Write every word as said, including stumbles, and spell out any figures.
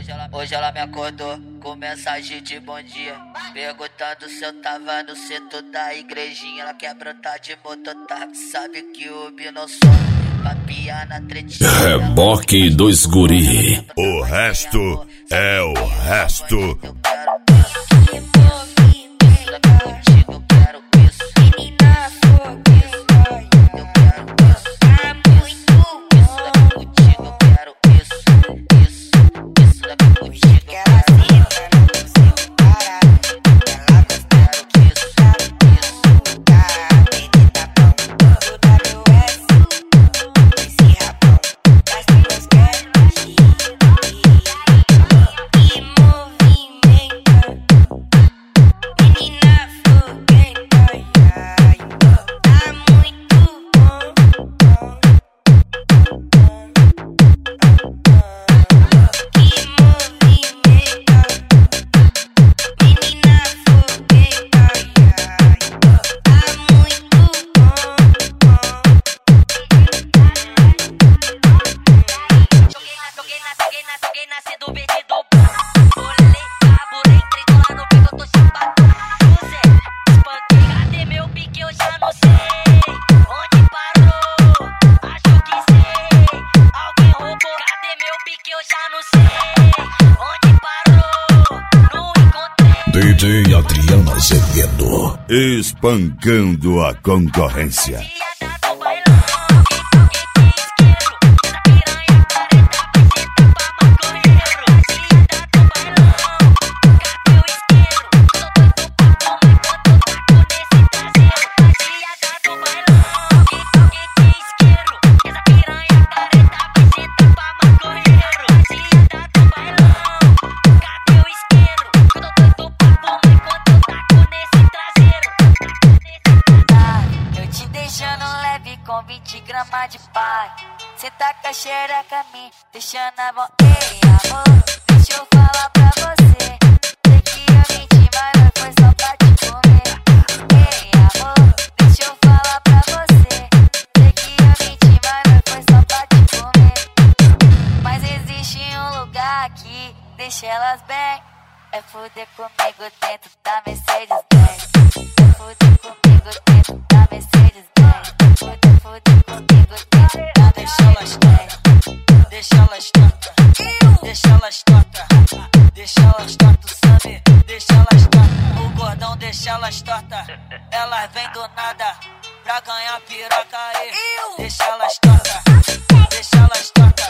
Hoje ela, hoje ela me acordou com mensagem de bom dia, perguntando se eu tava no setor da igrejinha. Ela quer brotar de mototáxi, sabe que o bi não some, papia na tretinha. Reboque dos guri. O resto é o resto. Eu quero isso daqui contigo, eu quero isso. Menina, fogo, isso. Eu quero isso. Ah, muito. Isso daqui contigo, eu quero isso. Isso, isso daqui contigo, eu quero isso. D J Adriano Azevedo, espancando a concorrência. Com vinte gramas de pai, cê tá com a xereca me deixando a voz. Ei, amor, deixa eu falar pra você. Sei que eu menti, mas não foi só pra te comer. Ei, amor, deixa eu falar pra você. Sei que eu menti, mas não foi só pra te comer. Mas existe um lugar aqui, deixa elas bem. É fuder comigo dentro da Mercedes Benz. É fuder comigo dentro da Mercedes Benz. Fuder, fuder comigo dentro da Deixa elas torta, deixa elas torta, deixa elas torta, deixa elas torta, sabe? Deixa elas torta, o gordão deixa elas torta. Elas vêm do nada pra ganhar piroca aí. Deixa elas torta, deixa elas torta.